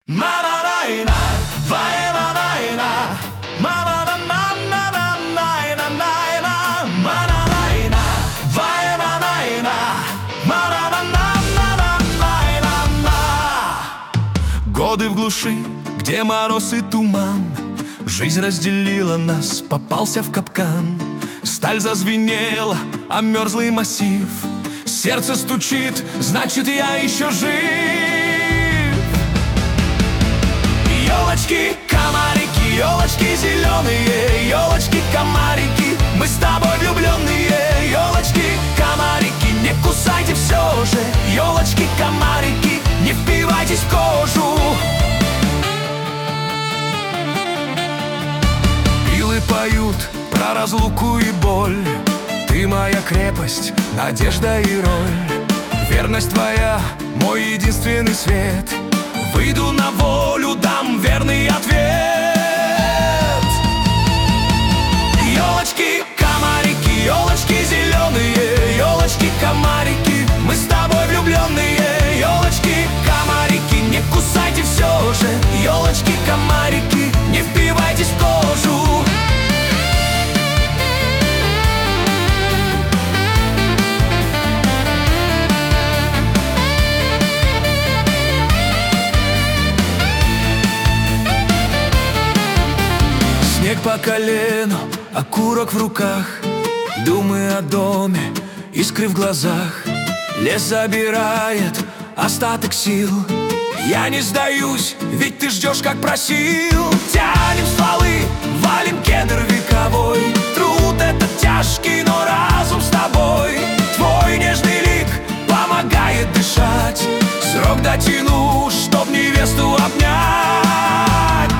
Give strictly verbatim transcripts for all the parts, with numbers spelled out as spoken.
Ма-на-на-на, вай-на-на-на, ма-на-на-на-на-на-на-на-на, ма-на-на-на, вай-на-на-на, ма-на-на-на-на-на-на-на. Годы в глуши, где мороз и туман, жизнь разделила нас, попался в капкан. Сталь зазвенела, а мерзлый массив. Сердце стучит, значит, я еще жив. Елочки, комарики, елочки зеленые, елочки, комарики, мы с тобой влюбленные. Елочки, комарики, не кусайте все же. Елочки, комарики, не впивайтесь в кожу. Пилы поют про разлуку и боль. Ты моя крепость, надежда и роль. Верность твоя, мой единственный свет. Выйду на волю, дам верный ответ. Елочки, комарики, елочки зеленые, елочки, комарики, мы с тобой влюбленные. Елочки, комарики, не кусайте все же. Елочки, комарики, не впивайтесь в кожу. Снег по колену, окурок в руках, думы о доме, искры в глазах. Лес забирает остаток сил. Я не сдаюсь, ведь ты ждешь, как просил. Тянем стволы, валим кедр вековой. Труд этот тяжкий, но разум с тобой. Твой нежный лик помогает дышать. Срок дотяну, чтоб невесту обнять.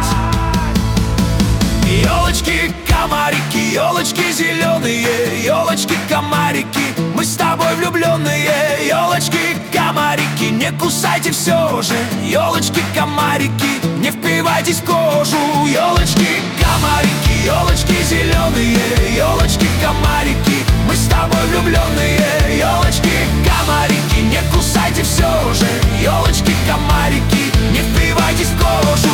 Елочки, комарики, елочки зеленые, елочки, комарики, мы с тобой влюбленные. Елочки, комарики, не кусайте все же. Елочки, комарики, не впивайтесь в кожу. Елочки, комарики, елочки зеленые, елочки, комарики, мы с тобой влюбленные. Елочки, комарики, не кусайте все же. Елочки, комарики, не впивайтесь в кожу.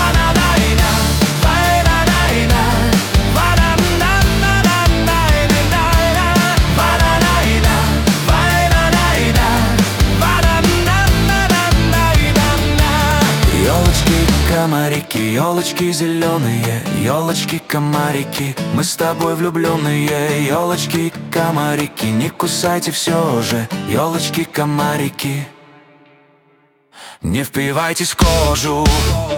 Комарики, елочки зеленые, елочки, комарики, мы с тобой влюбленные. Елочки, комарики, не кусайте все же. Елочки, комарики, не впивайтесь в кожу.